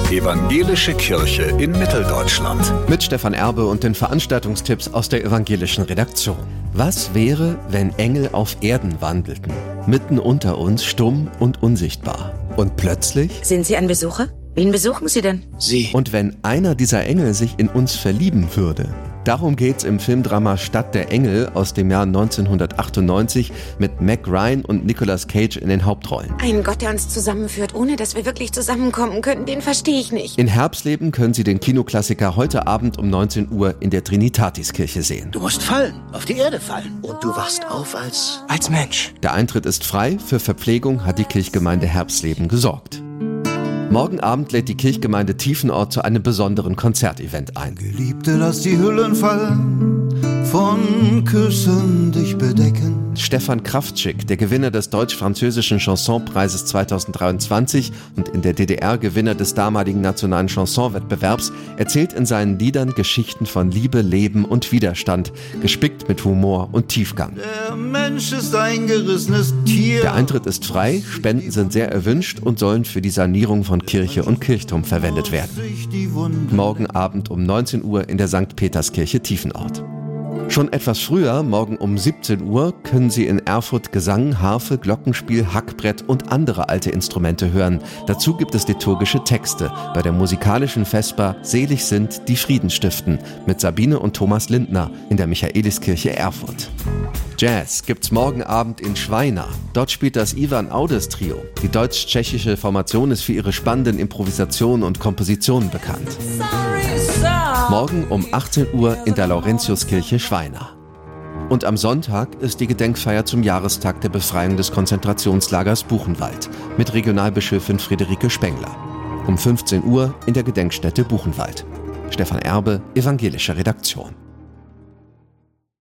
Evangelische Kirche in Mitteldeutschland. Mit Stefan Erbe und den Veranstaltungstipps aus der evangelischen Redaktion. Was wäre, wenn Engel auf Erden wandelten? Mitten unter uns, stumm und unsichtbar. Und plötzlich? Sind Sie ein Besucher? Wen besuchen Sie denn? Sie. Und wenn einer dieser Engel sich in uns verlieben würde? Darum geht's im Filmdrama Stadt der Engel aus dem Jahr 1998 mit Meg Ryan und Nicolas Cage in den Hauptrollen. Ein Gott, der uns zusammenführt, ohne dass wir wirklich zusammenkommen können, den verstehe ich nicht. In Herbstleben können Sie den Kinoklassiker heute Abend um 19 Uhr in der Trinitatiskirche sehen. Du musst fallen, auf die Erde fallen. Und du wachst auf als Mensch. Der Eintritt ist frei, für Verpflegung hat die Kirchgemeinde Herbstleben gesorgt. Morgen Abend lädt die Kirchgemeinde Tiefenort zu einem besonderen Konzertevent ein. Geliebte, lass die Hüllen fallen, von Küssen dich bedecken. Stefan Kraftschick, der Gewinner des Deutsch-Französischen Chansonpreises 2023 und in der DDR Gewinner des damaligen nationalen Chansonwettbewerbs, erzählt in seinen Liedern Geschichten von Liebe, Leben und Widerstand, gespickt mit Humor und Tiefgang. Der Mensch ist ein gerissenes Tier. Der Eintritt ist frei, Spenden sind sehr erwünscht und sollen für die Sanierung von Kirche und Kirchturm verwendet werden. Morgen Abend um 19 Uhr in der St. Peterskirche Tiefenort. Schon etwas früher, morgen um 17 Uhr, können Sie in Erfurt Gesang, Harfe, Glockenspiel, Hackbrett und andere alte Instrumente hören. Dazu gibt es liturgische Texte bei der musikalischen Vesper Selig sind, die Frieden stiften mit Sabine und Thomas Lindner in der Michaeliskirche Erfurt. Jazz gibt's morgen Abend in Schweina. Dort spielt das Ivan Audes Trio. Die deutsch-tschechische Formation ist für ihre spannenden Improvisationen und Kompositionen bekannt. Morgen um 18 Uhr in der Laurentiuskirche Schweina. Und am Sonntag ist die Gedenkfeier zum Jahrestag der Befreiung des Konzentrationslagers Buchenwald mit Regionalbischöfin Friederike Spengler. Um 15 Uhr in der Gedenkstätte Buchenwald. Stefan Erbe, evangelische Redaktion.